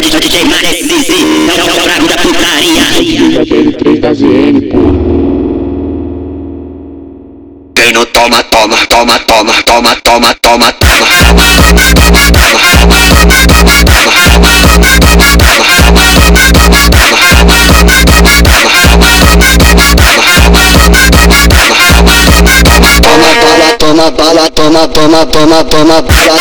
só DJ Marek Zizi, é o fraco da putaria. Aquele 3 da ZN, pô. Quem não toma, toma, toma, toma, toma, toma, toma, toma. Toma bala, toma, toma, toma, toma bala,